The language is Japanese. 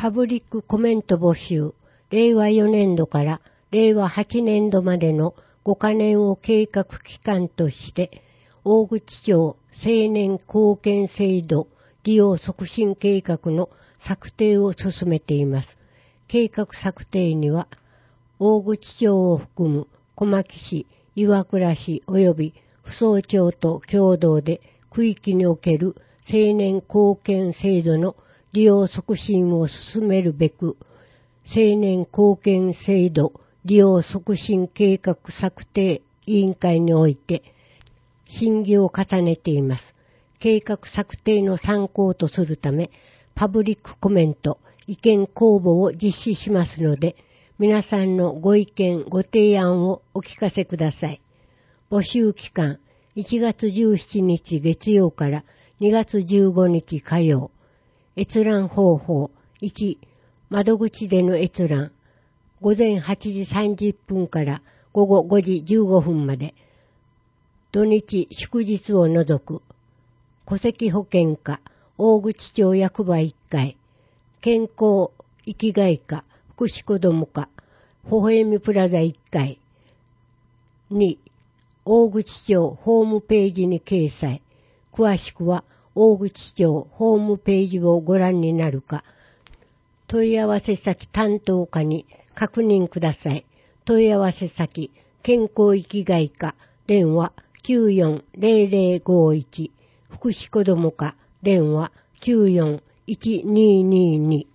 パブリックコメント募集、令和4年度から令和8年度までの5カ年を計画期間として、大口町青年貢献制度利用促進計画の策定を進めています。計画策定には、大口町を含む小牧市、岩倉市及び扶桑町と共同で区域における青年貢献制度の利用促進を進めるべく、青年貢献制度利用促進計画策定委員会において審議を重ねています。計画策定の参考とするため、パブリックコメント、意見公募を実施しますので、皆さんのご意見、ご提案をお聞かせください。募集期間、1月17日月曜から2月15日火曜。閲覧方法、1、窓口での閲覧、午前8時30分から午後5時15分まで、土日祝日を除く、戸籍保険課、大口町役場1階、健康生きがい課、福祉子ども課、微笑みプラザ1階、2、大口町ホームページに掲載、詳しくは大口町ホームページをご覧になるか、問い合わせ先担当課に確認ください。問い合わせ先、健康生きがい課、電話940051、福祉子ども課、電話941222